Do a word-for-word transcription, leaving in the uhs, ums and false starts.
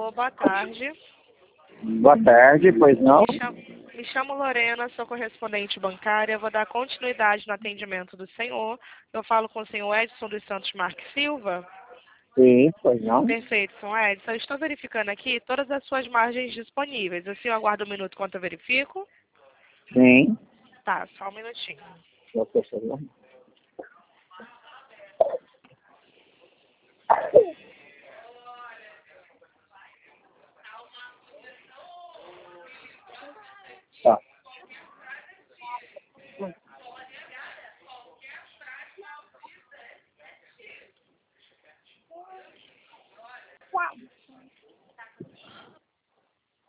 Alô, boa tarde. Boa tarde, pois não? Me chamo, me chamo Lorena, sou correspondente bancária. Vou dar continuidade no atendimento do senhor. Eu falo com o senhor Edson dos Santos Marques Silva. Sim, pois não? Perfeito, senhor Edson. Eu estou verificando aqui todas as suas margens disponíveis. O senhor aguarda um minuto enquanto eu verifico? Sim. Tá, só um minutinho. Eu tô chegando. Tá.